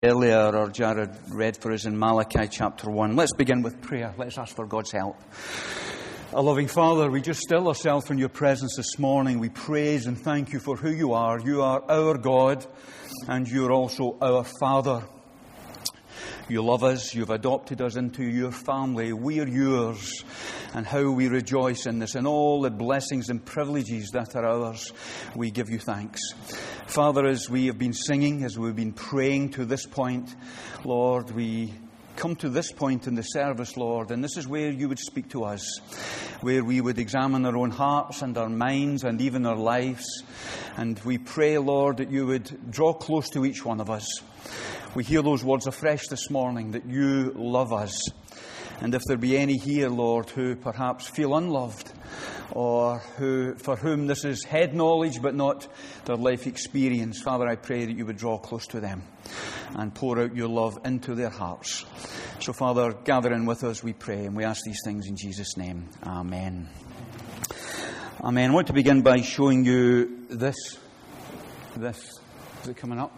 Earlier, or Jared read for us in Malachi chapter 1. Let's begin with prayer. Let's ask for God's help. Our loving Father, we just still ourselves in your presence this morning. We praise and thank you for who you are. You are our God, and you're also our Father. You love us. You've adopted us into your family. We are yours. And how we rejoice in this, and all the blessings and privileges that are ours. We give you thanks. Father, as we have been singing, as we've been praying to this point, Lord, we come to this point in the service, Lord, and this is where you would speak to us, where we would examine our own hearts and our minds and even our lives. And we pray, Lord, that you would draw close to each one of us. We hear those words afresh this morning, that you love us. And if there be any here, Lord, who perhaps feel unloved, or for whom this is head knowledge but not their life experience, Father, I pray that you would draw close to them and pour out your love into their hearts. So, Father, gather in with us, we pray, and we ask these things in Jesus' name. Amen. Amen. I want to begin by showing you this. Is it coming up?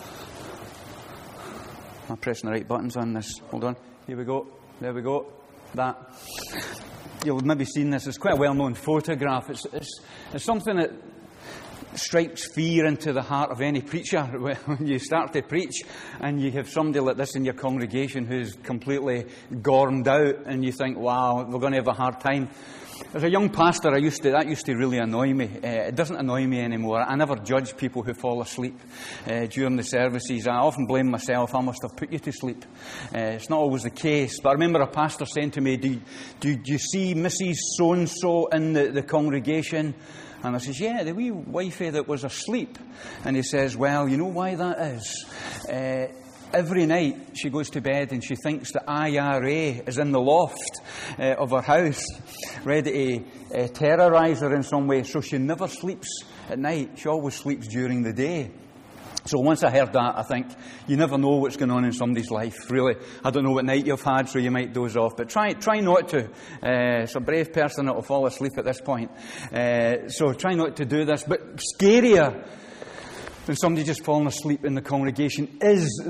I'm pressing the right buttons on this. Hold on. Here we go. There we go. That. You'll have maybe seen this. It's quite a well-known photograph. It's something that strikes fear into the heart of any preacher when you start to preach and you have somebody like this in your congregation who's completely gormed out, and you think, wow, we're going to have a hard time. As a young pastor, that used to really annoy me. It doesn't annoy me anymore. I never judge people who fall asleep during the services. I often blame myself. I must have put you to sleep. It's not always the case. But I remember a pastor saying to me, do you see Mrs. So-and-so in the congregation? And I says, yeah, the wee wifey that was asleep. And he says, well, you know why that is? Every night she goes to bed and she thinks the IRA is in the loft of her house, ready to terrorise her in some way. So she never sleeps at night. She always sleeps during the day. So once I heard that, I think, you never know what's going on in somebody's life, really. I don't know what night you've had, so you might doze off. But try not to. It's a brave person that will fall asleep at this point. So try not to do this. But scarier than somebody just falling asleep in the congregation is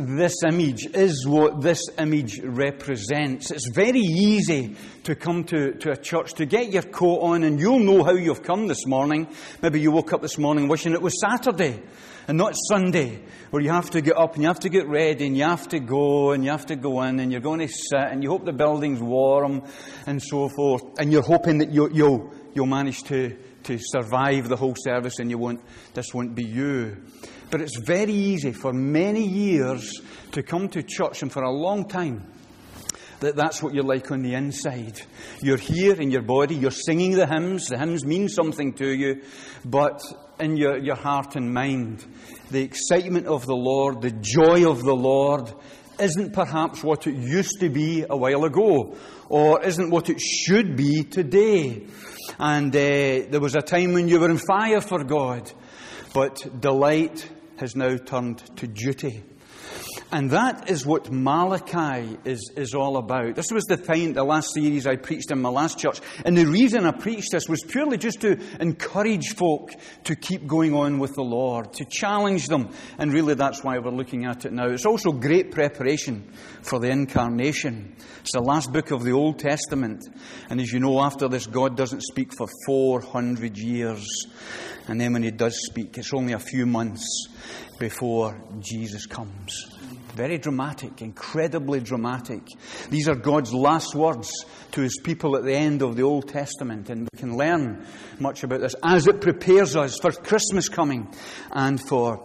what this image represents. It's very easy to come to a church, to get your coat on, and you'll know how you've come this morning. Maybe you woke up this morning wishing it was Saturday and not Sunday, where you have to get up and you have to get ready and you have to go and you have to go in and you're going to sit and you hope the building's warm and so forth, and you're hoping that you'll manage to survive the whole service and this won't be you. But it's very easy for many years to come to church, and for a long time, that's what you're like on the inside. You're here in your body, you're singing the hymns mean something to you, but in your heart and mind, the excitement of the Lord, the joy of the Lord, isn't perhaps what it used to be a while ago, or isn't what it should be today. And there was a time when you were on fire for God, but delight has now turned to duty. And that is what Malachi is all about. This was the last series I preached in my last church. And the reason I preached this was purely just to encourage folk to keep going on with the Lord, to challenge them. And really that's why we're looking at it now. It's also great preparation for the incarnation. It's the last book of the Old Testament. And as you know, after this, God doesn't speak for 400 years. And then when he does speak, it's only a few months before Jesus comes. Very dramatic, incredibly dramatic. These are God's last words to his people at the end of the Old Testament. And we can learn much about this as it prepares us for Christmas coming and for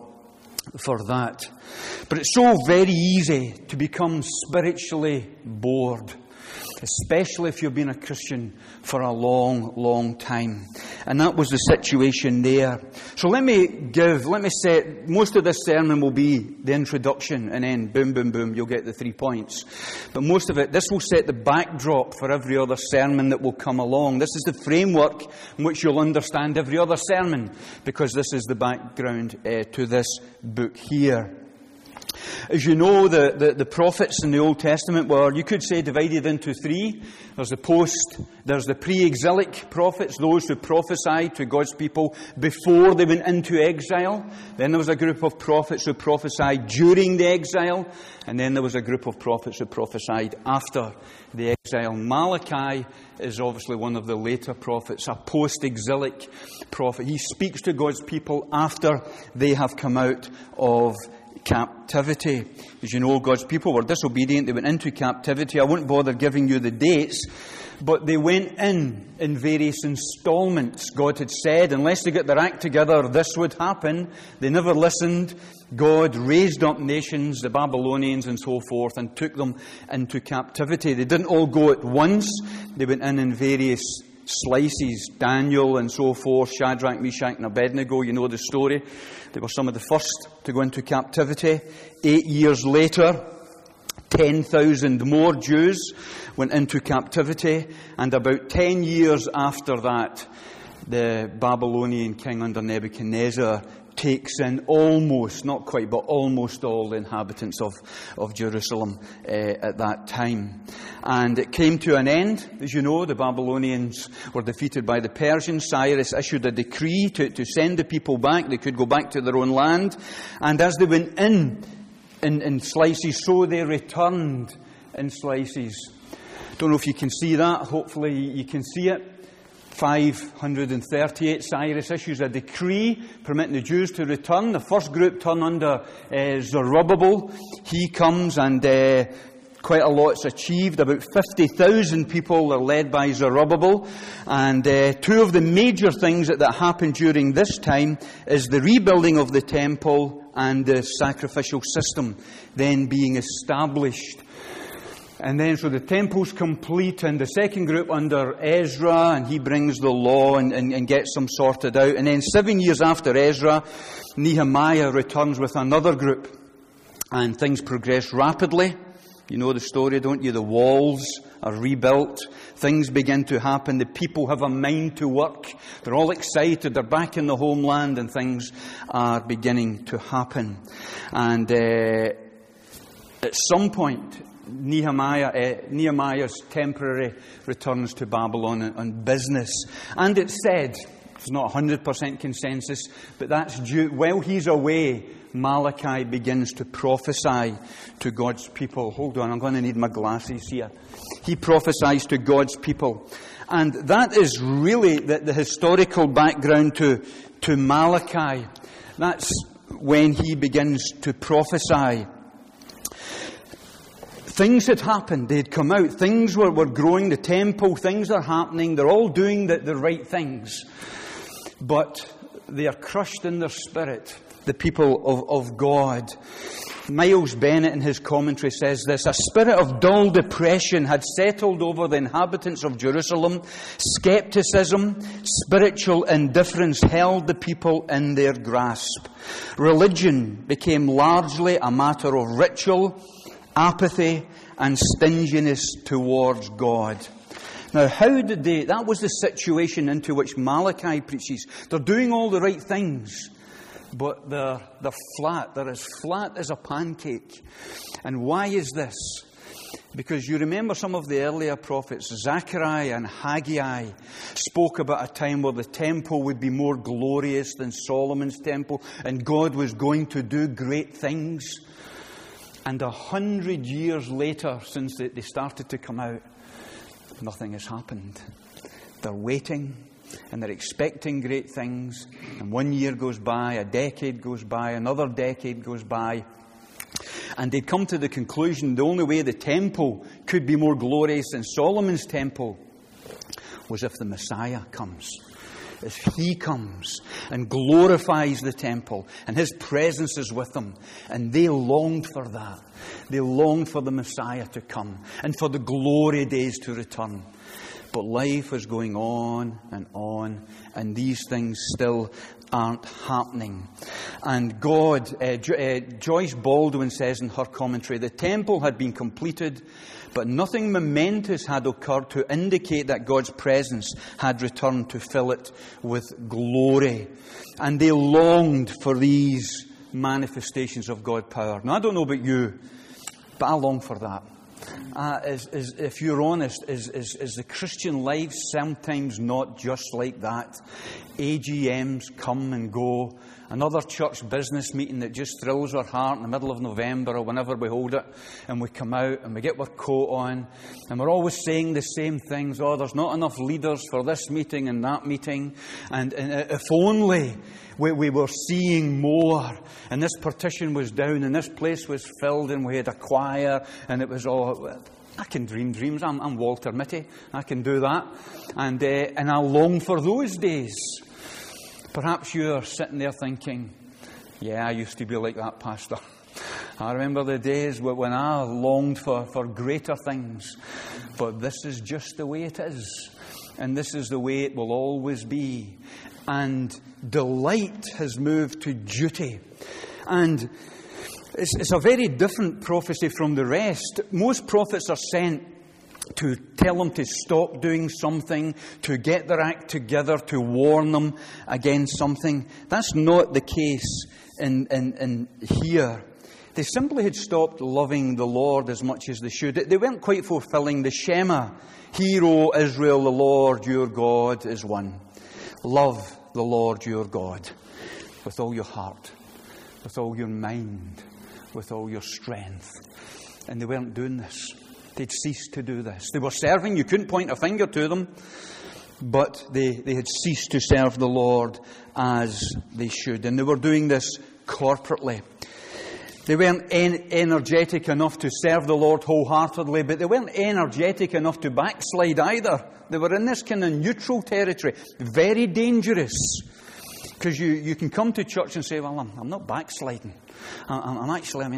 that. But it's so very easy to become spiritually bored, especially if you've been a Christian for a long, long time. And that was the situation there. So let me set, most of this sermon will be the introduction, and then boom, boom, boom, you'll get the 3 points. But most of it, this will set the backdrop for every other sermon that will come along. This is the framework in which you'll understand every other sermon, because this is the background to this book here. As you know, the prophets in the Old Testament were, you could say, divided into three. There's the pre-exilic prophets, those who prophesied to God's people before they went into exile. Then there was a group of prophets who prophesied during the exile. And then there was a group of prophets who prophesied after the exile. Malachi is obviously one of the later prophets, a post-exilic prophet. He speaks to God's people after they have come out of captivity. As you know, God's people were disobedient. They went into captivity. I won't bother giving you the dates, but they went in various installments. God had said, unless they get their act together, this would happen. They never listened. God raised up nations, the Babylonians and so forth, and took them into captivity. They didn't all go at once. They went in various slices. Daniel and so forth, Shadrach, Meshach and Abednego, you know the story. They were some of the first to go into captivity. 8 years later, 10,000 more Jews went into captivity. And about 10 years after that, the Babylonian king under Nebuchadnezzar takes in almost, not quite, but almost all the inhabitants of Jerusalem at that time. And it came to an end. As you know, the Babylonians were defeated by the Persians. Cyrus issued a decree to send the people back. They could go back to their own land. And as they went in slices, so they returned in slices. Don't know if you can see that. Hopefully you can see it. 538, Cyrus issues a decree permitting the Jews to return. The first group turn under Zerubbabel. He comes and quite a lot's achieved. About 50,000 people are led by Zerubbabel. And two of the major things that happened during this time is the rebuilding of the temple and the sacrificial system then being established. And then, so the temple's complete, and the second group under Ezra, and he brings the law and gets them sorted out. And then 7 years after Ezra, Nehemiah returns with another group. And things progress rapidly. You know the story, don't you? The walls are rebuilt. Things begin to happen. The people have a mind to work. They're all excited. They're back in the homeland, and things are beginning to happen. And at some point, Nehemiah's temporary returns to Babylon on business. And it's said, it's not 100% consensus, but that's due, while he's away, Malachi begins to prophesy to God's people. Hold on, I'm going to need my glasses here. He prophesies to God's people. And that is really the historical background to Malachi. That's when he begins to prophesy. Things had happened. They had come out. Things were growing. The temple, things are happening. They're all doing the right things. But they are crushed in their spirit, the people of God. Miles Bennett in his commentary says this: a spirit of dull depression had settled over the inhabitants of Jerusalem. Skepticism, spiritual indifference held the people in their grasp. Religion became largely a matter of ritual, apathy and stinginess towards God. Now, how did that was the situation into which Malachi preaches. They're doing all the right things, but they're flat. They're as flat as a pancake. And why is this? Because you remember some of the earlier prophets, Zechariah and Haggai, spoke about a time where the temple would be more glorious than Solomon's temple, and God was going to do great things. And 100 years later, since they started to come out, nothing has happened. They're waiting, and they're expecting great things. And 1 year goes by, a decade goes by, another decade goes by. And they'd come to the conclusion the only way the temple could be more glorious than Solomon's temple was if the Messiah comes. If he comes and glorifies the temple and his presence is with them. And they longed for that. They longed for the Messiah to come and for the glory days to return. But life is going on, and these things still aren't happening. And God, Joyce Baldwin says in her commentary, the temple had been completed, but nothing momentous had occurred to indicate that God's presence had returned to fill it with glory. And they longed for these manifestations of God's power. Now, I don't know about you, but I long for that. If you're honest, is the Christian life sometimes not just like that? AGMs come and go. Another church business meeting that just thrills our heart in the middle of November or whenever we hold it. And we come out and we get our coat on. And we're always saying the same things. Oh, there's not enough leaders for this meeting and that meeting. And if only we were seeing more. And this partition was down and this place was filled and we had a choir. And it was all... I can dream dreams. I'm Walter Mitty. I can do that. And I long for those days. Perhaps you're sitting there thinking, yeah, I used to be like that, Pastor. I remember the days when I longed for greater things. But this is just the way it is. And this is the way it will always be. And delight has moved to duty. And it's a very different prophecy from the rest. Most prophets are sent to tell them to stop doing something, to get their act together, to warn them against something. That's not the case in here. They simply had stopped loving the Lord as much as they should. They weren't quite fulfilling the Shema. Hear, O Israel, the Lord your God is one. Love the Lord your God with all your heart, with all your mind, with all your strength. And they weren't doing this. They'd ceased to do this. They were serving. You couldn't point a finger to them. But they had ceased to serve the Lord as they should. And they were doing this corporately. They weren't energetic enough to serve the Lord wholeheartedly, but they weren't energetic enough to backslide either. They were in this kind of neutral territory. Very dangerous. Because you can come to church and say, well, I'm not backsliding. I'm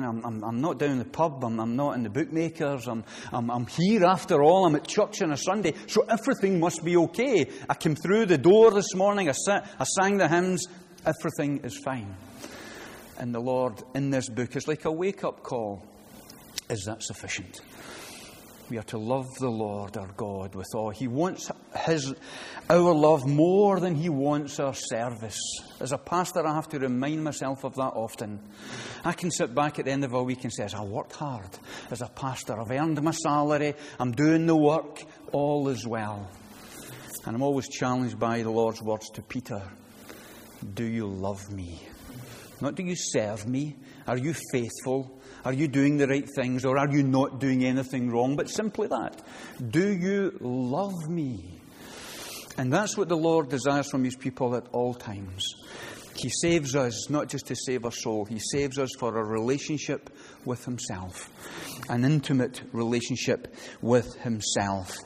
not down in the pub. I'm not in the bookmakers. I'm here after all. I'm at church on a Sunday. So everything must be okay. I came through the door this morning. I sang the hymns. Everything is fine. And the Lord in this book is like a wake-up call. Is that sufficient? We are to love the Lord our God with all. He wants our love more than He wants our service. As a pastor, I have to remind myself of that often. I can sit back at the end of a week and say, I worked hard as a pastor. I've earned my salary. I'm doing the work. All is well. And I'm always challenged by the Lord's words to Peter. Do you love me? Not do you serve me? Are you faithful? Are you doing the right things? Or are you not doing anything wrong? But simply that. Do you love me? And that's what the Lord desires from His people at all times. He saves us not just to save our soul. He saves us for a relationship with Himself. An intimate relationship with Himself.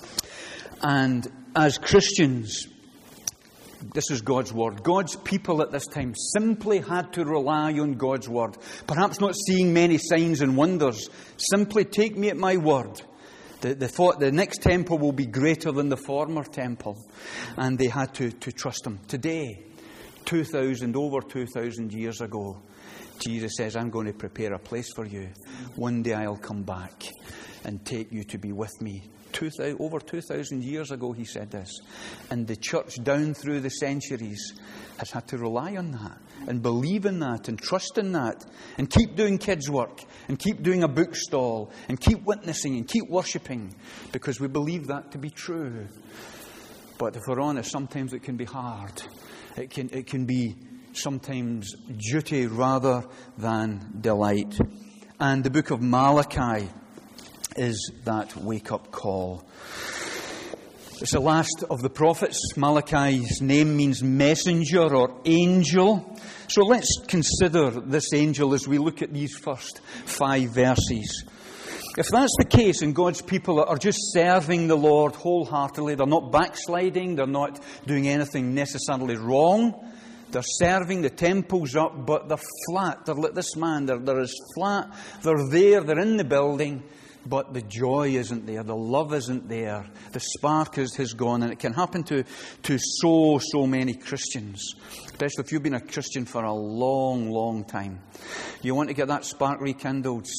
And as Christians, this is God's Word. God's people at this time simply had to rely on God's Word. Perhaps not seeing many signs and wonders. Simply take me at my word. The next temple will be greater than the former temple. And they had to trust Him. Today, over 2,000 years ago, Jesus says, I'm going to prepare a place for you. One day I'll come back and take you to be with me. Over 2,000 years ago, He said this. And the church down through the centuries has had to rely on that and believe in that and trust in that and keep doing kids' work and keep doing a book stall and keep witnessing and keep worshipping because we believe that to be true. But if we're honest, sometimes it can be hard. It can be sometimes duty rather than delight. And the book of Malachi is that wake-up call. It's the last of the prophets. Malachi's name means messenger or angel. So let's consider this angel as we look at these first 5 verses. If that's the case and God's people are just serving the Lord wholeheartedly, they're not backsliding, they're not doing anything necessarily wrong, they're serving, the temple's up, but they're flat. They're like this man, they're as flat, they're there, they're in the building, but the joy isn't there, the love isn't there, the spark has gone, and it can happen to so many Christians, especially if you've been a Christian for a long, long time. You want to get that spark rekindled,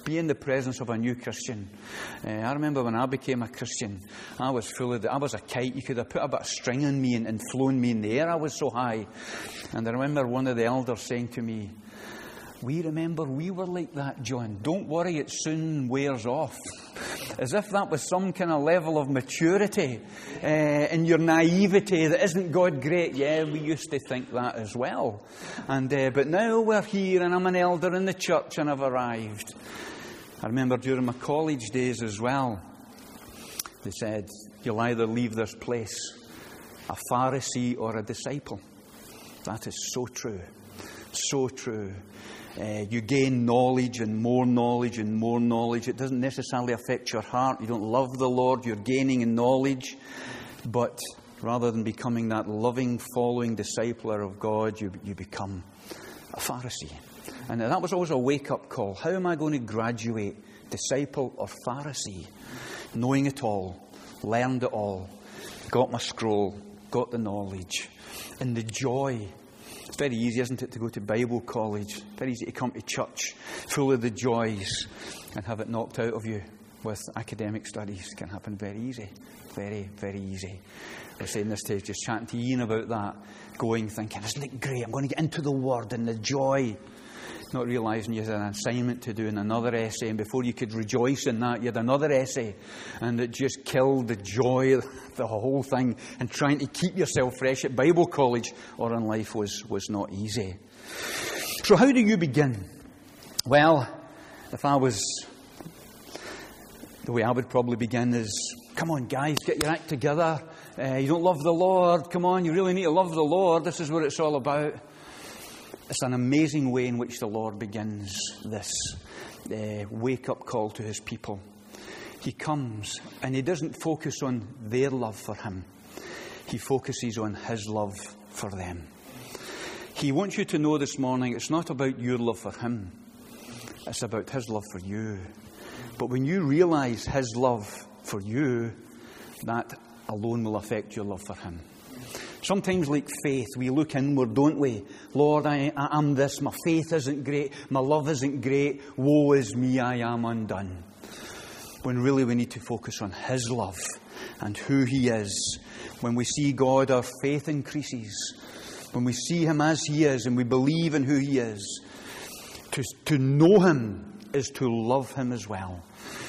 Be in the presence of a new Christian. I remember when I became a Christian, I was full of I was a kite. You could have put a bit of string on me and flown me in the air. I was so high. And I remember one of the elders saying to me, we remember we were like that, John. Don't worry, it soon wears off. As if that was some kind of level of maturity in your naivety that isn't God great. Yeah, we used to think that as well. But now we're here and I'm an elder in the church and I've arrived. I remember during my college days as well, they said, you'll either leave this place a Pharisee or a disciple. That is so true. So true. You gain knowledge and more knowledge and more knowledge. It doesn't necessarily affect your heart. You don't love the Lord. You're gaining in knowledge. But rather than becoming that loving, following discipler of God, you become a Pharisee. And that was always a wake-up call. How am I going to graduate? Disciple or Pharisee? Knowing it all. Learned it all. Got my scroll. Got the knowledge. And the joy. It's very easy, isn't it, to go to Bible college. Very easy to come to church, full of the joys, and have it knocked out of you with academic studies. It can happen very easy. Very, very easy. I was saying this to just chatting to Ian about that. Going, thinking, isn't it great? I'm going to get into the Word and the joy. Not realising you had an assignment to do in another essay, and before you could rejoice in that, you had another essay, and it just killed the joy of the whole thing. And trying to keep yourself fresh at Bible college or in life was not easy. So how do you begin? Well, if I was, the way I would probably begin is, come on guys, get your act together. You don't love the Lord. Come on, you really need to love the Lord. This is what it's all about. It's an amazing way in which the Lord begins this wake-up call to his people. He comes and he doesn't focus on their love for him. He focuses on his love for them. He wants you to know this morning it's not about your love for him. It's about his love for you. But when you realise his love for you, that alone will affect your love for him. Sometimes, like faith, we look inward, don't we? Lord, I'm this. My faith isn't great. My love isn't great. Woe is me, I am undone. When really we need to focus on his love and who he is. When we see God, our faith increases. When we see him as he is and we believe in who he is. To know him is to love him as well.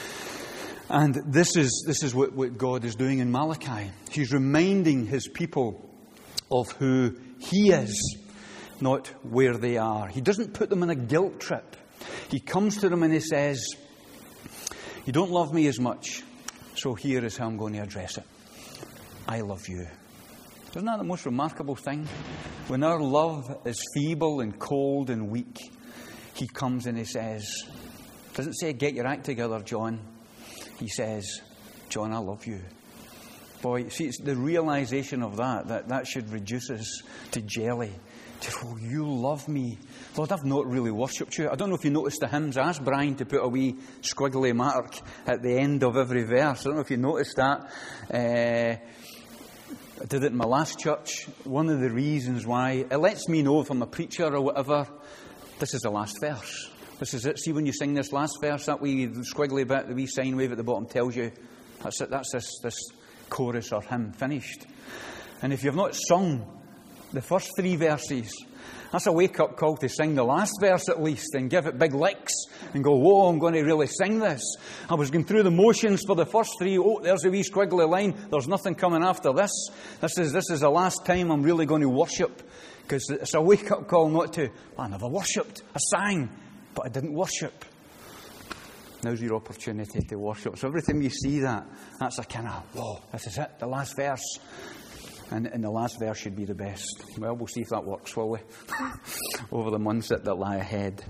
And this is what God is doing in Malachi. He's reminding his people of who he is, not where they are. He doesn't put them on a guilt trip. He comes to them and he says, you don't love me as much, so here is how I'm going to address it. I love you. Isn't that the most remarkable thing? When our love is feeble and cold and weak, he comes and he says, doesn't say, get your act together, John. He says, John, I love you. Boy, see, it's the realisation of that should reduce us to jelly. Oh, you love me. Lord, I've not really worshipped you. I don't know if you noticed the hymns. I asked Brian to put a wee squiggly mark at the end of every verse. I don't know if you noticed that. I did it in my last church. One of the reasons why, it lets me know if I'm a preacher or whatever, this is the last verse. This is it. See, when you sing this last verse, that wee squiggly bit, the wee sine wave at the bottom tells you, that's it, that's this chorus or hymn finished. And if you've not sung the first 3 verses, that's a wake-up call to sing the last verse at least and give it big licks and go, whoa, I'm going to really sing this. I was going through the motions for the first 3. Oh, there's a wee squiggly line. There's nothing coming after this. This is the last time I'm really going to worship, because it's a wake-up call not to, I never worshipped. I sang, but I didn't worship. Now's your opportunity to worship. So every time you see that, that's a kind of, whoa, this is it, the last verse. And the last verse should be the best. Well, we'll see if that works, will we? Over the months that lie ahead.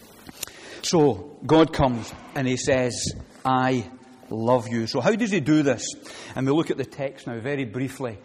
So, God comes and he says, I love you. So how does he do this? And we look at the text now very briefly.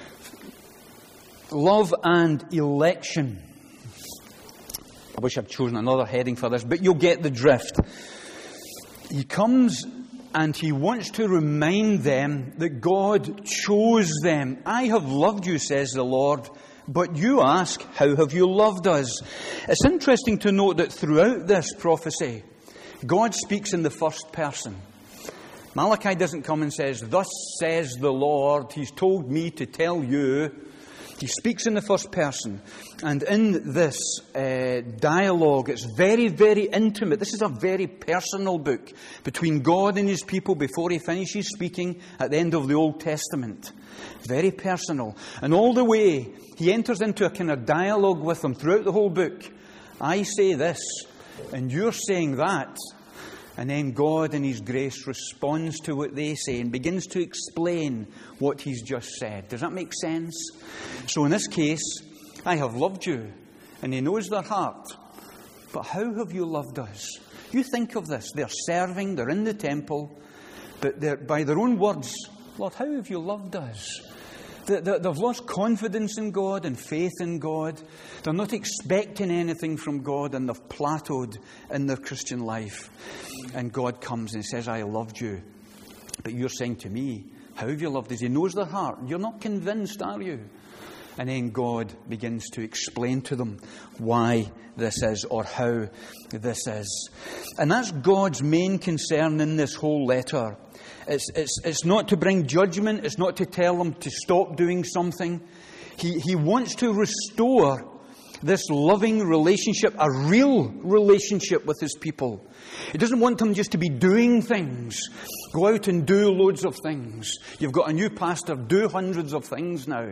Love and election. I wish I'd chosen another heading for this, but you'll get the drift. He comes and he wants to remind them that God chose them. I have loved you, says the Lord, but you ask, how have you loved us? It's interesting to note that throughout this prophecy, God speaks in the first person. Malachi doesn't come and says, "Thus says the Lord, He's told me to tell you." He speaks in the first person. And in this dialogue, it's very, very intimate. This is a very personal book between God and His people before He finishes speaking at the end of the Old Testament. Very personal. And all the way, He enters into a kind of dialogue with them throughout the whole book. I say this, and you're saying that. And then God in His grace responds to what they say and begins to explain what He's just said. Does that make sense? So in this case, I have loved you, and He knows their heart. But how have you loved us? You think of this. They're serving, they're in the temple, but they're, by their own words, Lord, how have you loved us? They've lost confidence in God and faith in God. They're not expecting anything from God, and they've plateaued in their Christian life. And God comes and says, I loved you. But you're saying to me, how have you loved us? He knows their heart. You're not convinced, are you? And then God begins to explain to them why this is, or how this is. And that's God's main concern in this whole letter. It's not to bring judgment. It's not to tell them to stop doing something. He wants to restore this loving relationship, a real relationship with His people. He doesn't want them just to be doing things. Go out and do loads of things. You've got a new pastor, do hundreds of things now.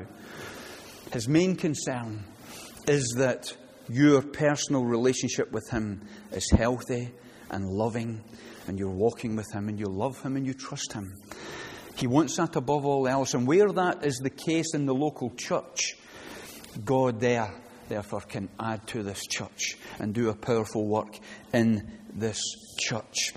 His main concern is that your personal relationship with Him is healthy and loving, and you're walking with Him, and you love Him, and you trust Him. He wants that above all else. And where that is the case in the local church, God therefore can add to this church and do a powerful work in this church.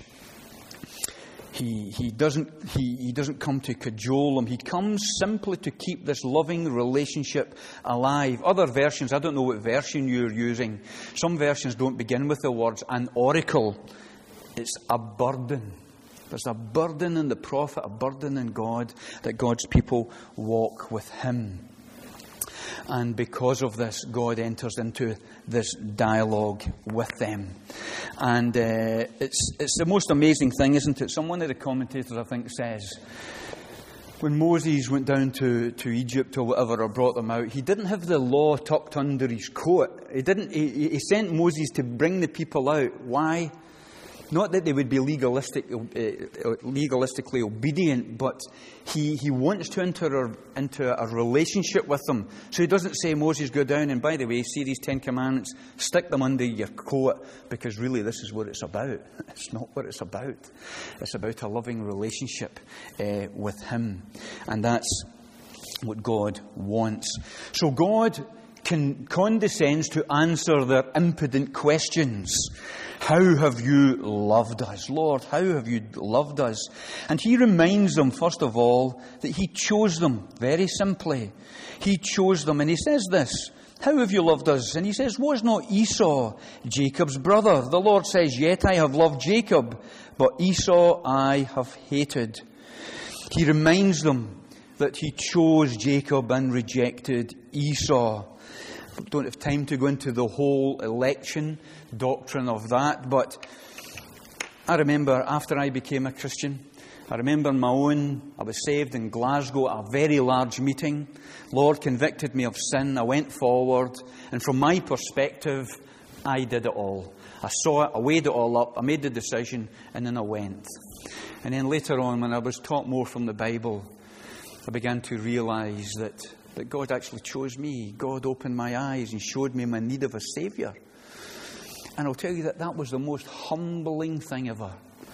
He doesn't come to cajole them. He comes simply to keep this loving relationship alive. Other versions, I don't know what version you're using. Some versions don't begin with the words an oracle. It's a burden. There's a burden in the prophet, a burden in God, that God's people walk with Him. And because of this, God enters into this dialogue with them. And it's the most amazing thing, isn't it? One of the commentators, I think, says, when Moses went down to Egypt or whatever, or brought them out, he didn't have the law tucked under his coat. He sent Moses to bring the people out. Why? Not that they would be legalistically obedient, but he wants to enter into a relationship with them. So he doesn't say, Moses, go down, and by the way, see these 10 commandments, stick them under your coat, because really this is what it's about. It's not what it's about. It's about a loving relationship with Him. And that's what God wants. So God condescends to answer their impudent questions. How have you loved us? Lord, how have you loved us? And He reminds them, first of all, that He chose them, very simply. He chose them, and He says this, how have you loved us? And He says, was not Esau Jacob's brother? The Lord says, yet I have loved Jacob, but Esau I have hated. He reminds them that He chose Jacob and rejected Esau. Don't have time to go into the whole election doctrine of that, but I remember after I became a Christian, I was saved in Glasgow at a very large meeting. Lord convicted me of sin. I went forward, and from my perspective, I did it all. I saw it, I weighed it all up, I made the decision, and then I went. And then later on, when I was taught more from the Bible, I began to realise that God actually chose me. God opened my eyes and showed me my need of a Saviour. And I'll tell you that was the most humbling thing ever.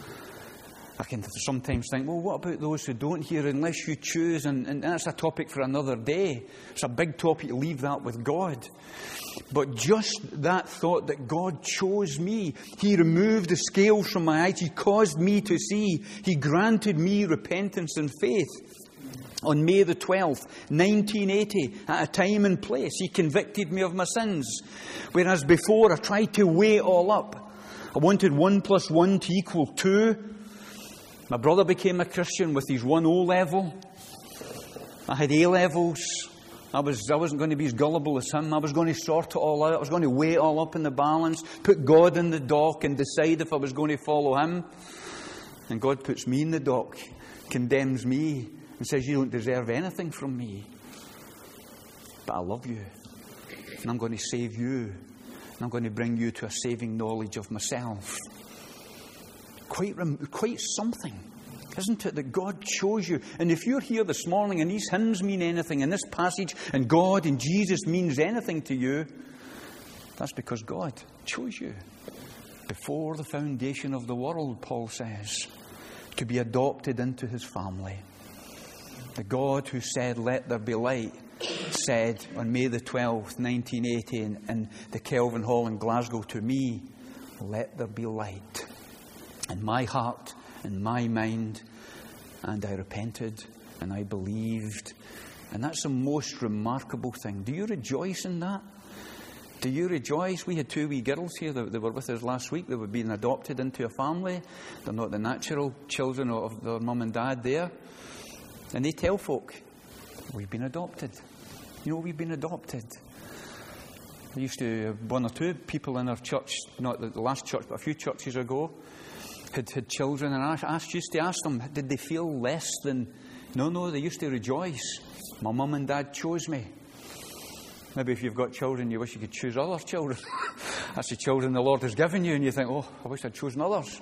I can sometimes think, well, what about those who don't hear unless you choose? And that's a topic for another day. It's a big topic. Leave that with God. But just that thought that God chose me. He removed the scales from my eyes. He caused me to see. He granted me repentance and faith. On May the 12th, 1980, at a time and place, He convicted me of my sins. Whereas before, I tried to weigh it all up. I wanted 1 + 1 to equal 2. My brother became a Christian with his 1 O level. I had A levels. I wasn't going to be as gullible as him. I was going to sort it all out. I was going to weigh it all up in the balance, put God in the dock and decide if I was going to follow him. And God puts me in the dock, condemns me, and says, you don't deserve anything from me. But I love you. And I'm going to save you. And I'm going to bring you to a saving knowledge of myself. Quite something, isn't it, that God chose you? And if you're here this morning and these hymns mean anything, and this passage and God and Jesus means anything to you, that's because God chose you. Before the foundation of the world, Paul says, to be adopted into his family. The God who said, let there be light, said on May the 12th, 1980, in the Kelvin Hall in Glasgow to me, let there be light. In my heart, in my mind, and I repented, and I believed. And that's the most remarkable thing. Do you rejoice in that? Do you rejoice? We had 2 wee girls here that were with us last week. They were being adopted into a family. They're not the natural children of their mum and dad there. And they tell folk, we've been adopted. You know, we've been adopted. I used to, 1 or 2 people in our church, not the last church, but a few churches ago, had children, and I used to ask them, did they feel less than... No, they used to rejoice. My mum and dad chose me. Maybe if you've got children, you wish you could choose other children. That's the children the Lord has given you, and you think, oh, I wish I'd chosen others.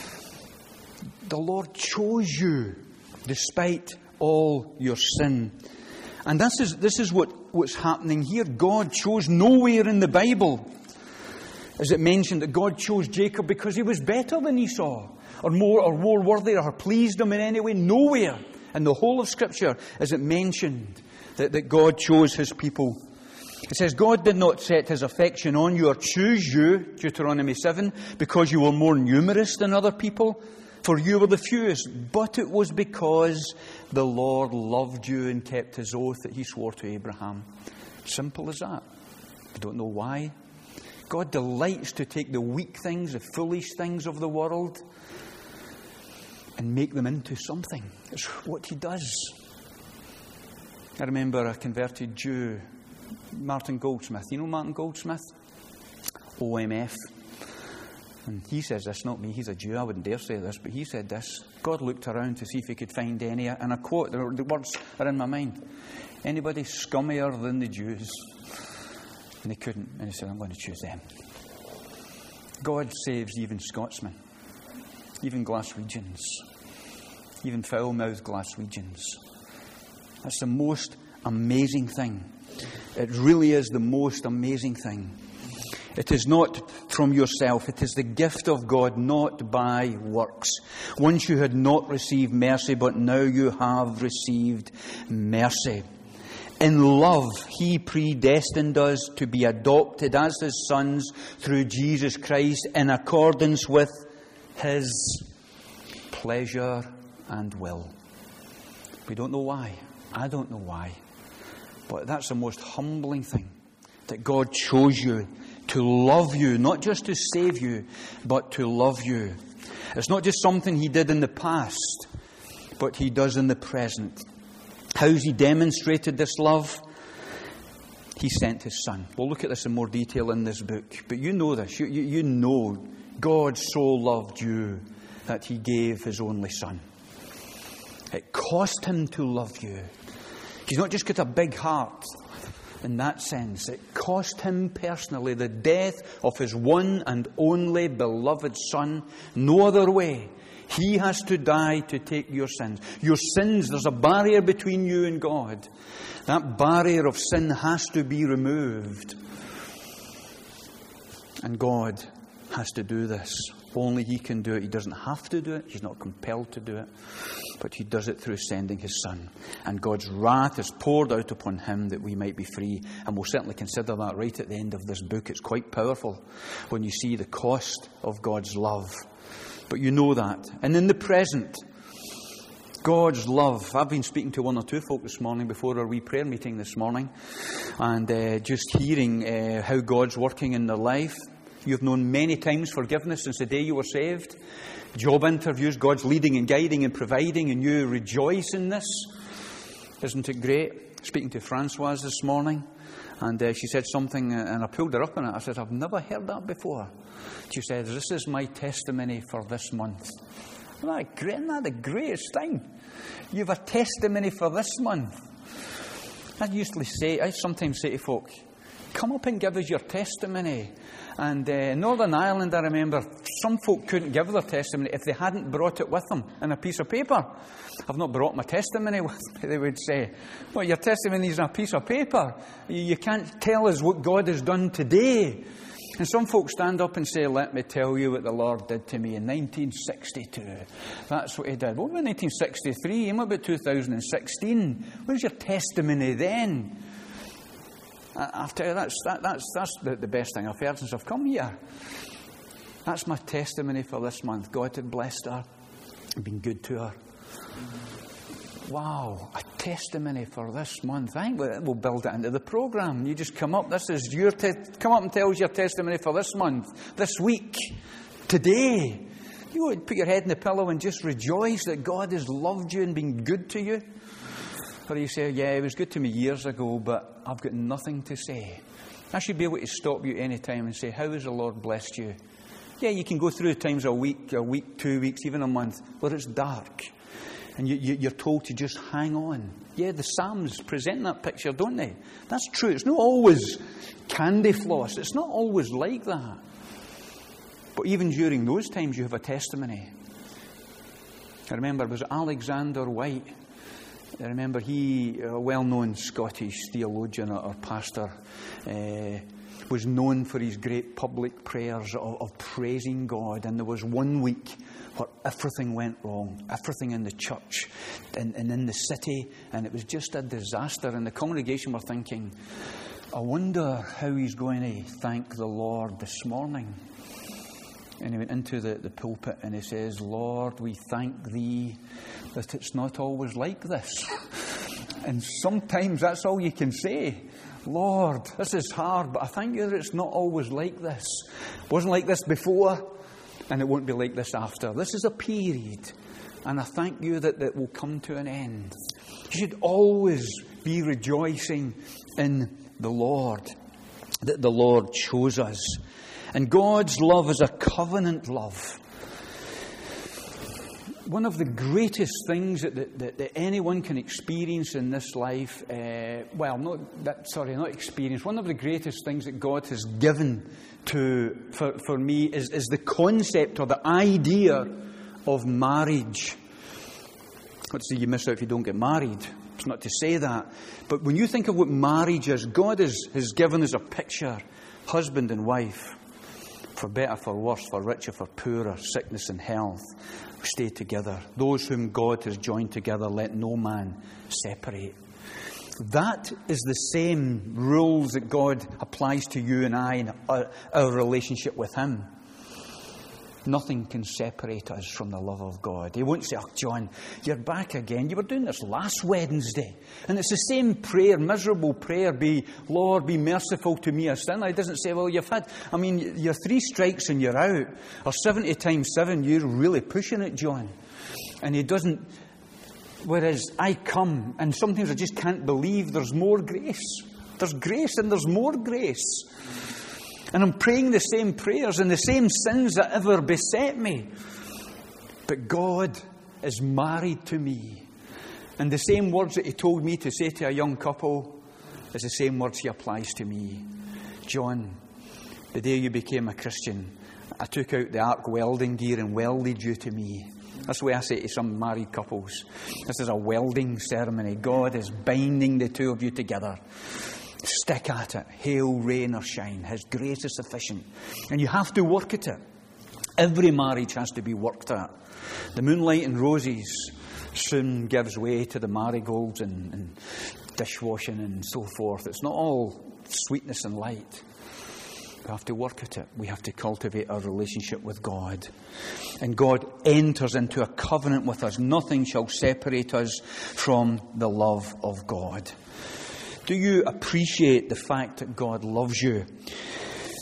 The Lord chose you, despite all your sin. And this is what's happening here. God chose. Nowhere in the Bible is it mentioned that God chose Jacob because he was better than Esau, or more worthy, or pleased him in any way. Nowhere in the whole of Scripture is it mentioned that God chose his people. It says, God did not set his affection on you or choose you, Deuteronomy 7, because you were more numerous than other people, for you were the fewest. But it was because the Lord loved you and kept his oath that he swore to Abraham. Simple as that. I don't know why. God delights to take the weak things, the foolish things of the world, and make them into something. It's what he does. I remember a converted Jew, Martin Goldsmith. You know Martin Goldsmith? OMF. And he says this, not me, he's a Jew, I wouldn't dare say this, but he said this. God looked around to see if he could find any, and I quote, the words are in my mind, anybody scummier than the Jews. And he couldn't, and he said, I'm going to choose them. God saves even Scotsmen, even Glaswegians, even foul-mouthed Glaswegians. That's the most amazing thing. It really is the most amazing thing. It is not from yourself. It is the gift of God, not by works. Once you had not received mercy, but now you have received mercy. In love, he predestined us to be adopted as his sons through Jesus Christ in accordance with his pleasure and will. We don't know why. I don't know why. But that's the most humbling thing, that God chose you to love you, not just to save you, but to love you. It's not just something he did in the past, but he does in the present. How's he demonstrated this love? He sent his Son. We'll look at this in more detail in this book. But you know this. You know God so loved you that he gave his only Son. It cost him to love you. He's not just got a big heart in that sense. It cost him personally the death of his one and only beloved Son. No other way. He has to die to take your sins. Your sins, there's a barrier between you and God. That barrier of sin has to be removed. And God has to do this. Only he can do it. He doesn't have to do it. He's not compelled to do it. But he does it through sending his Son. And God's wrath is poured out upon him that we might be free. And we'll certainly consider that right at the end of this book. It's quite powerful when you see the cost of God's love. But you know that. And in the present, God's love. I've been speaking to 1 or 2 folk this morning before our wee prayer meeting this morning. And just hearing how God's working in their life. You've known many times forgiveness since the day you were saved. Job interviews, God's leading and guiding and providing, and you rejoice in this. Isn't it great? speaking to Francoise this morning, and she said something, and I pulled her up on it. I said, I've never heard that before. She said, this is my testimony for this month. Isn't that the greatest thing? You have a testimony for this month. I sometimes say to folk, come up and give us your testimony. And Northern Ireland, I remember, some folk couldn't give their testimony if they hadn't brought it with them in a piece of paper. I've not brought my testimony with me, they would say. Well, your testimony is on a piece of paper. You can't tell us what God has done today. And some folks stand up and say, let me tell you what the Lord did to me in 1962. That's what he did. What about 1963? What about 2016? Where's your testimony then? I'll tell you, that's the best thing I've heard since I've come here. That's my testimony for this month. God had blessed her and been good to her. Wow, a testimony for this month. I think we'll build it into the programme. You just come up. This is your come up and tell us your testimony for this month, this week, today. You would put your head in the pillow and just rejoice that God has loved you and been good to you. Or you say, yeah, it was good to me years ago, but I've got nothing to say. I should be able to stop you any time and say, how has the Lord blessed you? Yeah, you can go through times a week, 2 weeks, even a month, where it's dark. And you're told to just hang on. Yeah, the Psalms present that picture, don't they? That's true. It's not always candy floss. It's not always like that. But even during those times, you have a testimony. I remember, was Alexander White? I remember he, a well-known Scottish theologian or pastor, was known for his great public prayers of praising God. And there was one week where everything went wrong, everything in the church and in the city, and it was just a disaster. And the congregation were thinking, I wonder how he's going to thank the Lord this morning. And he went into the pulpit and he says, Lord, we thank thee that it's not always like this. And sometimes that's all you can say. Lord, this is hard, but I thank you that it's not always like this. It wasn't like this before, and it won't be like this after. This is a period, and I thank you that it will come to an end. You should always be rejoicing in the Lord, that the Lord chose us. And God's love is a covenant love. One of the greatest things that anyone can experience in this life, not experience, one of the greatest things that God has given for me is the concept or the idea of marriage. Let's say you miss out if you don't get married. It's not to say that. But when you think of what marriage is, God has given us a picture, husband and wife. For better, for worse, for richer, for poorer, sickness and health, stay together. Those whom God has joined together, let no man separate. That is the same rules that God applies to you and I in our relationship with Him. Nothing can separate us from the love of God. He won't say, oh, John, you're back again. You were doing this last Wednesday. And it's the same prayer, miserable prayer, Lord, be merciful to me, a sinner. He doesn't say, well, you're 3 strikes and you're out. Or 70 times 7, you're really pushing it, John. And He doesn't. Whereas I come, and sometimes I just can't believe there's more grace. There's grace and there's more grace. And I'm praying the same prayers and the same sins that ever beset me. But God is married to me. And the same words that He told me to say to a young couple is the same words He applies to me. John, the day you became a Christian, I took out the arc welding gear and welded you to me. That's the way I say to some married couples. This is a welding ceremony. God is binding the two of you together. Stick at it. Hail, rain or shine. His grace is sufficient. And you have to work at it. Every marriage has to be worked at. The moonlight and roses soon gives way to the marigolds and dishwashing and so forth. It's not all sweetness and light. We have to work at it. We have to cultivate our relationship with God. And God enters into a covenant with us. Nothing shall separate us from the love of God. Do you appreciate the fact that God loves you?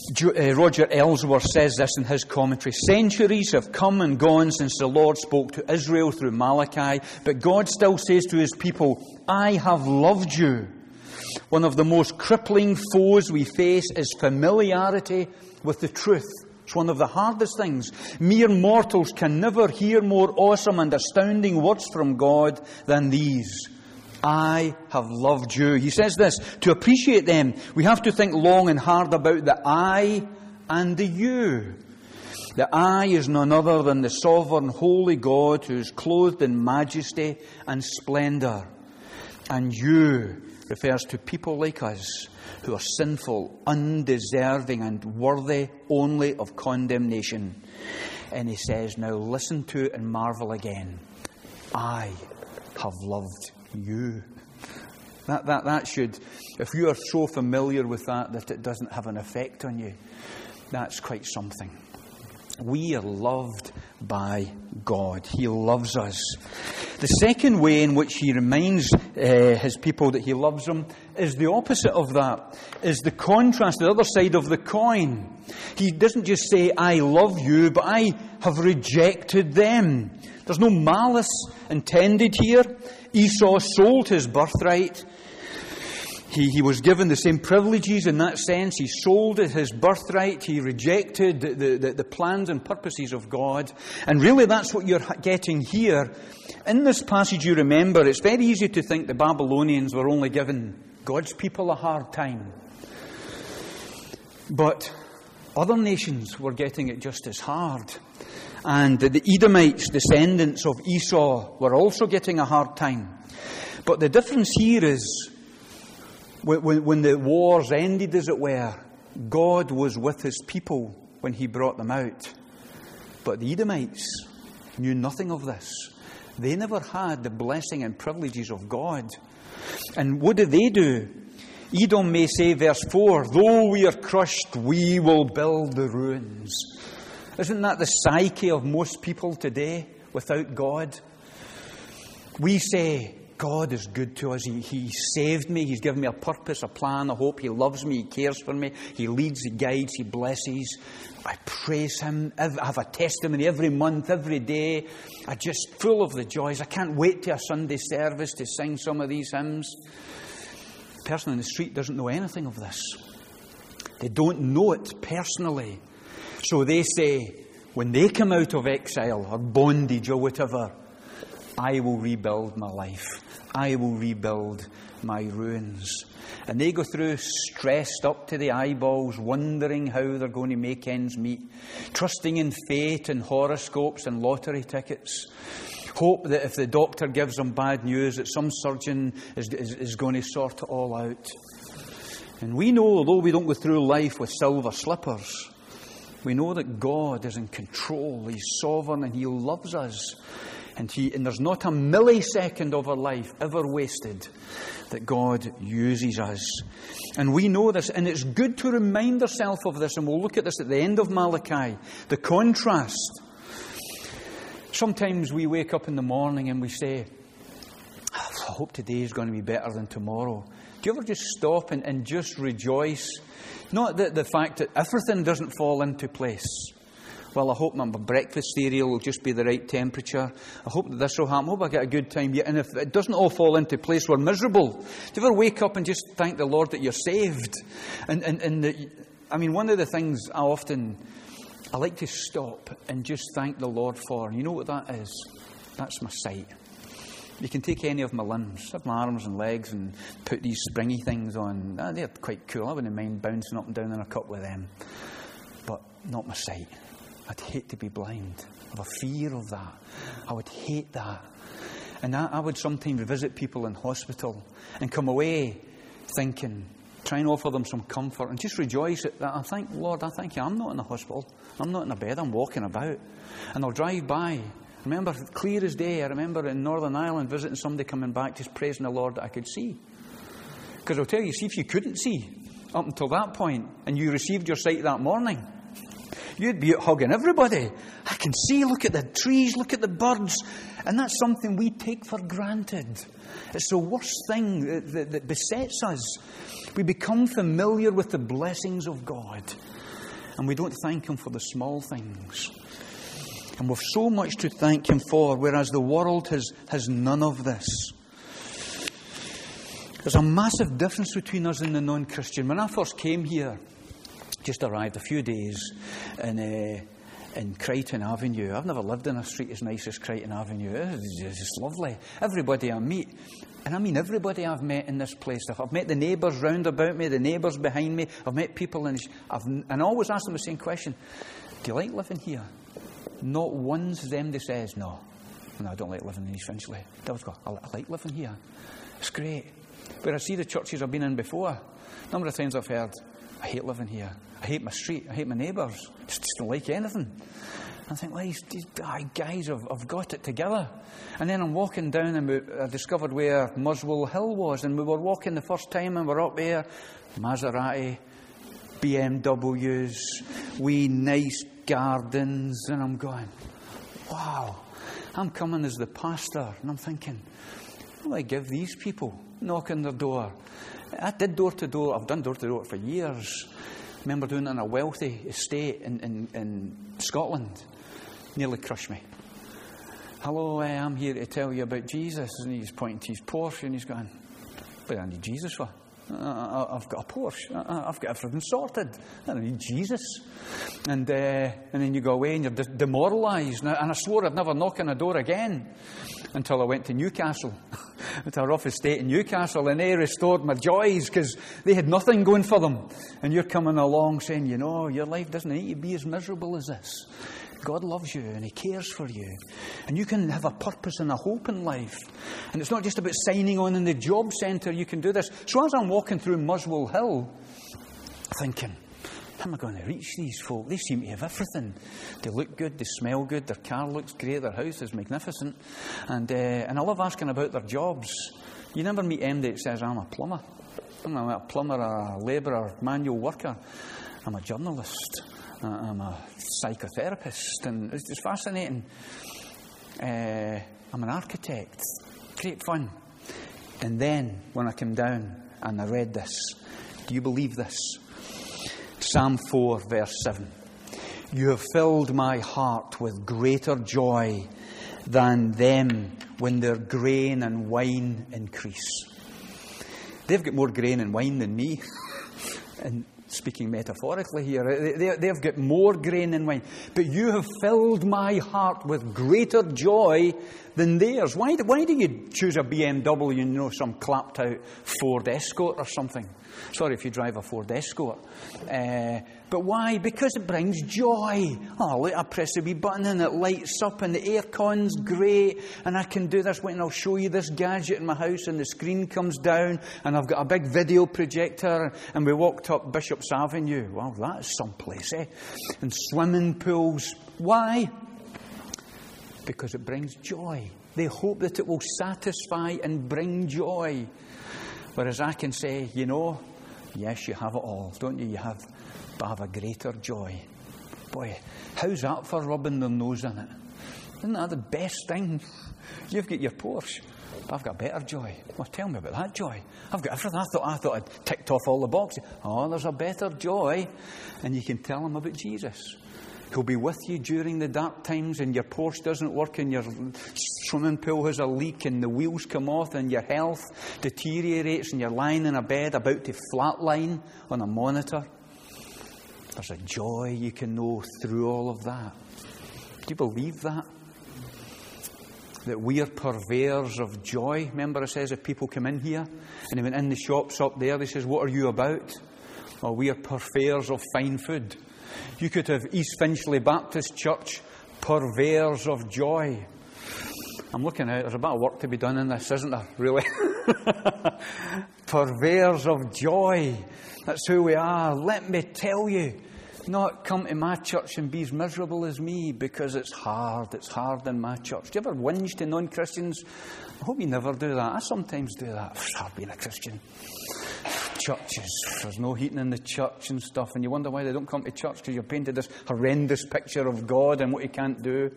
Roger Ellsworth says this in his commentary. Centuries have come and gone since the Lord spoke to Israel through Malachi, but God still says to his people, I have loved you. One of the most crippling foes we face is familiarity with the truth. It's one of the hardest things. Mere mortals can never hear more awesome and astounding words from God than these. I have loved you. He says this, to appreciate them, we have to think long and hard about the I and the you. The I is none other than the sovereign, holy God who is clothed in majesty and splendor. And you refers to people like us who are sinful, undeserving, and worthy only of condemnation. And he says, now listen to it and marvel again. I have loved you. That should, if you are so familiar with that it doesn't have an effect on you, that's quite something. We are loved by God. He loves us. The second way in which he reminds his people that he loves them is the opposite of that, is the contrast, the other side of the coin. He doesn't just say, I love you, but I have rejected them. There's no malice intended here. Esau sold his birthright. He was given the same privileges in that sense. He sold his birthright. He rejected the plans and purposes of God. And really that's what you're getting here. In this passage, you remember, it's very easy to think the Babylonians were only giving God's people a hard time. But other nations were getting it just as hard. And the Edomites, descendants of Esau, were also getting a hard time. But the difference here is, when the wars ended, as it were, God was with his people when he brought them out. But the Edomites knew nothing of this. They never had the blessing and privileges of God. And what do? Edom may say, verse 4, though we are crushed, we will build the ruins. Isn't that the psyche of most people today without God? We say, God is good to us. He saved me. He's given me a purpose, a plan, a hope. He loves me. He cares for me. He leads, he guides, he blesses. I praise him. I have a testimony every month, every day. I'm just full of the joys. I can't wait to a Sunday service to sing some of these hymns. The person in the street doesn't know anything of this. They don't know it personally. So they say, when they come out of exile or bondage or whatever, I will rebuild my life. I will rebuild my ruins. And they go through stressed up to the eyeballs, wondering how they're going to make ends meet, trusting in fate and horoscopes and lottery tickets. Hope that if the doctor gives them bad news, that some surgeon is going to sort it all out. And we know, although we don't go through life with silver slippers, we know that God is in control. He's sovereign and he loves us. And there's not a millisecond of our life ever wasted that God uses us. And we know this, and it's good to remind ourselves of this, and we'll look at this at the end of Malachi, the contrast. Sometimes we wake up in the morning and we say, I hope today is going to be better than tomorrow. Do you ever just stop and just rejoice? Not that the fact that everything doesn't fall into place. Well, I hope my breakfast cereal will just be the right temperature. I hope that this will happen. I hope I get a good time. And if it doesn't all fall into place, we're miserable. Do you ever wake up and just thank the Lord that you're saved? One of the things I like to stop and just thank the Lord for. And you know what that is? That's my sight. You can take any of my limbs, have my arms and legs, and put these springy things on. They're quite cool. I wouldn't mind bouncing up and down in a couple of them. But not my sight. I'd hate to be blind. I have a fear of that. I would hate that. And I would sometimes visit people in hospital and come away thinking, try and offer them some comfort and just rejoice at that. I thank Lord, I thank you, I'm not in the hospital. I'm not in a bed, I'm walking about. And I'll drive by. I remember, clear as day, I remember in Northern Ireland visiting somebody coming back just praising the Lord that I could see. Because I'll tell you, see, if you couldn't see up until that point and you received your sight that morning, you'd be out hugging everybody. I can see, look at the trees, look at the birds. And that's something we take for granted. It's the worst thing that besets us. We become familiar with the blessings of God. And we don't thank Him for the small things. And we've so much to thank Him for, whereas the world has none of this. There's a massive difference between us and the non-Christian. When I first came here, just arrived a few days in Crichton Avenue. I've never lived in a street as nice as Crichton Avenue. It's just lovely. Everybody I meet, and I mean everybody I've met in this place. I've met the neighbours round about me, the neighbours behind me. I've met people, and I always ask them the same question. Do you like living here? Not once them they says, no, I don't like living in East Finchley. They always go, I like living here. It's great. But I see the churches I've been in before. A number of times I've heard, I hate living here. I hate my street. I hate my neighbours. Just don't like anything. I think, well, these guys have got it together. And then I'm walking down and I discovered where Muswell Hill was. And we were walking the first time and we're up there. Maserati, BMWs, wee nice gardens. And I'm going, wow. I'm coming as the pastor. And I'm thinking, what do I give these people knocking their door? I did door-to-door. I've done door-to-door for years. I remember doing it in a wealthy estate in Scotland. Nearly crushed me. Hello, I'm here to tell you about Jesus. And he's pointing to his Porsche and he's going, what do I need Jesus for? I've got a Porsche. I've got everything sorted. I don't need Jesus. And then you go away and you're demoralised. And I swore I'd never knock on a door again until I went to Newcastle. To our office estate in Newcastle, and they restored my joys because they had nothing going for them. And you're coming along saying, you know, your life doesn't need to be as miserable as this. God loves you and He cares for you. And you can have a purpose and a hope in life. And it's not just about signing on in the job centre. You can do this. So as I'm walking through Muswell Hill, thinking, how am I going to reach these folk? They seem to have everything. They look good, they smell good, their car looks great, their house is magnificent. And I love asking about their jobs. You never meet MD that says, I'm a plumber. I'm a plumber, a labourer, manual worker. I'm a journalist. I'm a psychotherapist. And it's fascinating. I'm an architect. Great fun. And then, when I came down and I read this, do you believe this? Psalm 4, verse 7. You have filled my heart with greater joy than them when their grain and wine increase. They've got more grain and wine than me. And speaking metaphorically here, they've got more grain and wine. But you have filled my heart with greater joy than theirs. Why do you choose a BMW, you know, some clapped out Ford Escort or something? Sorry if you drive a Ford Escort. But why? Because it brings joy. Oh, look, I press a wee button and it lights up and the aircon's great and I can do this. Wait, and I'll show you this gadget in my house and the screen comes down and I've got a big video projector and we walked up Bishop's Avenue. Well, that's someplace, eh? And swimming pools. Why? Because it brings joy. They hope that it will satisfy and bring joy. Whereas I can say, you know, yes, you have it all, don't you? You have, but I have a greater joy. Boy, how's that for rubbing their nose in it? Isn't that the best thing? You've got your Porsche, but I've got better joy. Well, tell me about that joy. I've got everything. I thought I'd ticked off all the boxes. Oh, there's a better joy. And you can tell them about Jesus. He'll be with you during the dark times and your Porsche doesn't work and your swimming pool has a leak and the wheels come off and your health deteriorates and you're lying in a bed about to flatline on a monitor. There's a joy you can know through all of that. Do you believe that? That we are purveyors of joy? Remember it says if people come in here and they went in the shops up there, they says, what are you about? Well, we are purveyors of fine food. You could have East Finchley Baptist Church, purveyors of joy. I'm looking out, there's a bit of work to be done in this, isn't there, really? Purveyors of joy. That's who we are. Let me tell you, not come to my church and be as miserable as me because it's hard. It's hard in my church. Do you ever whinge to non-Christians? I hope you never do that. I sometimes do that. It's hard being a Christian. Churches, there's no heating in the church and stuff, and you wonder why they don't come to church because you've painted this horrendous picture of God and what He can't do.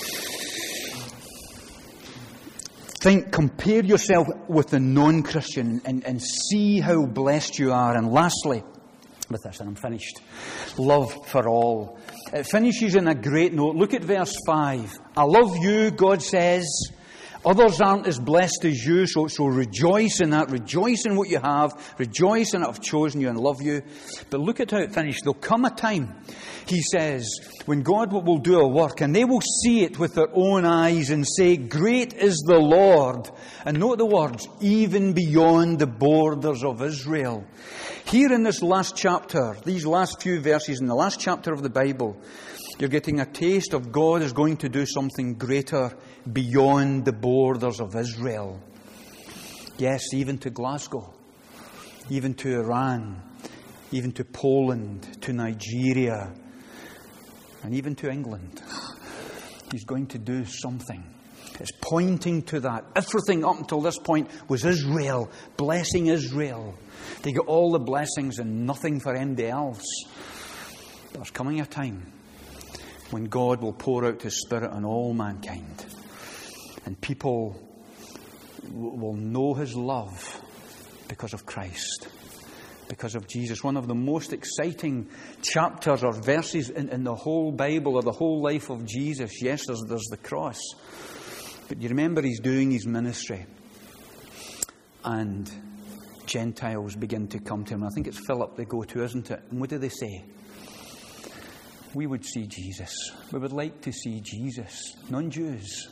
Compare yourself with the non-Christian and see how blessed you are. And lastly, with this, and I'm finished. Love for all. It finishes in a great note. Look at verse 5. I love you, God says. Others aren't as blessed as you, so rejoice in that. Rejoice in what you have. Rejoice in that I've chosen you and love you. But look at how it finishes. There'll come a time, he says, when God will do a work, and they will see it with their own eyes and say, great is the Lord. And note the words, even beyond the borders of Israel. Here in this last chapter, these last few verses in the last chapter of the Bible, you're getting a taste of God is going to do something greater beyond the borders of Israel. Yes, even to Glasgow, even to Iran, even to Poland, to Nigeria, and even to England. He's going to do something. It's pointing to that. Everything up until this point was Israel, blessing Israel. They got all the blessings and nothing for anybody else. There's coming a time when God will pour out His Spirit on all mankind. And people will know His love because of Christ, because of Jesus. One of the most exciting chapters or verses in the whole Bible or the whole life of Jesus. Yes, there's the cross. But you remember He's doing His ministry. And Gentiles begin to come to Him. I think it's Philip they go to, isn't it? And what do they say? We would see Jesus. We would like to see Jesus. Non-Jews,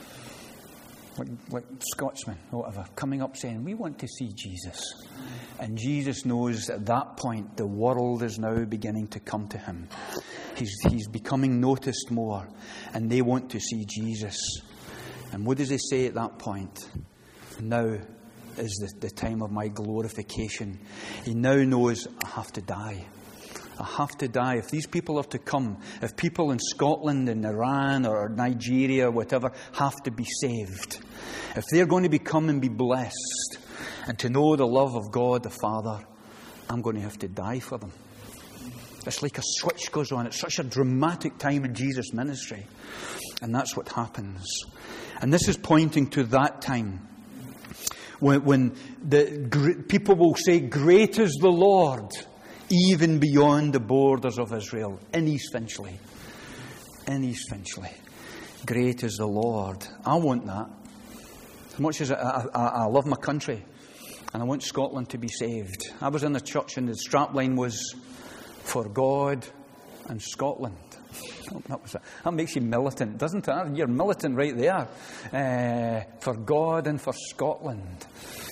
like Scotsmen or whatever, coming up saying, we want to see Jesus. And Jesus knows at that point the world is now beginning to come to Him. He's becoming noticed more. And they want to see Jesus. And what does He say at that point? Now is the time of my glorification. He now knows I have to die. I have to die. If these people are to come, if people in Scotland and Iran or Nigeria or whatever have to be saved, if they're going to come and be blessed and to know the love of God the Father, I'm going to have to die for them. It's like a switch goes on. It's such a dramatic time in Jesus' ministry. And that's what happens. And this is pointing to that time when the people will say, great is the Lord, even beyond the borders of Israel, in East Finchley. In East Finchley. Great is the Lord. I want that. As much as I love my country, and I want Scotland to be saved. I was in the church and the strapline was, for God and Scotland. That makes you militant, doesn't it? You're militant right there. For God and for Scotland.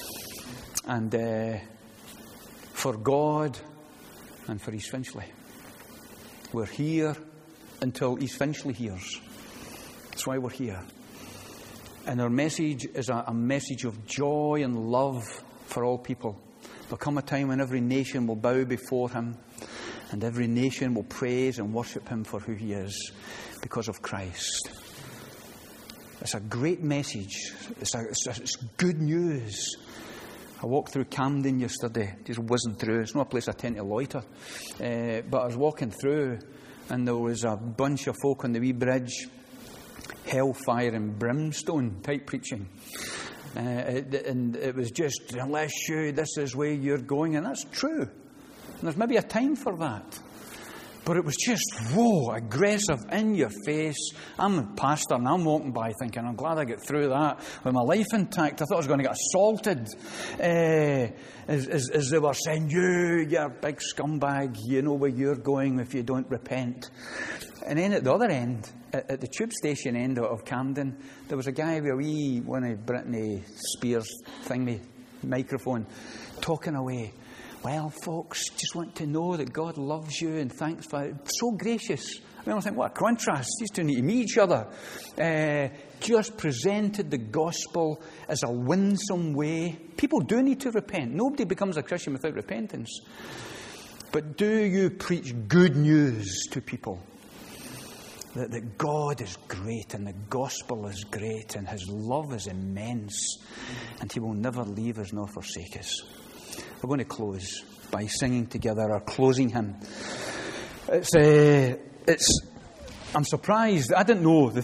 And for God and for East Finchley. We're here until East Finchley hears. That's why we're here. And our message is a message of joy and love for all people. There'll come a time when every nation will bow before Him, and every nation will praise and worship Him for who He is, because of Christ. It's a great message. It's good news. I walked through Camden yesterday, just whizzing through. It's not a place I tend to loiter. But I was walking through, and there was a bunch of folk on the wee bridge, hellfire and brimstone type preaching. And it was just, unless this is where you're going. And that's true. And there's maybe a time for that. But it was just, aggressive, in your face. I'm a pastor and I'm walking by thinking, I'm glad I got through that with my life intact. I thought I was going to get assaulted. As they were saying, you big scumbag, you know where you're going if you don't repent. And then at the other end, at the tube station end of Camden, there was a guy with a wee, one of Britney Spears thingy, microphone, talking away. Well, folks, just want to know that God loves you and thanks for it. So gracious. I think, what a contrast. These two need to meet each other. Just presented the gospel as a winsome way. People do need to repent. Nobody becomes a Christian without repentance. But do you preach good news to people? That God is great and the gospel is great and His love is immense and He will never leave us nor forsake us. We're going to close by singing together our closing hymn. I'm surprised. I didn't know the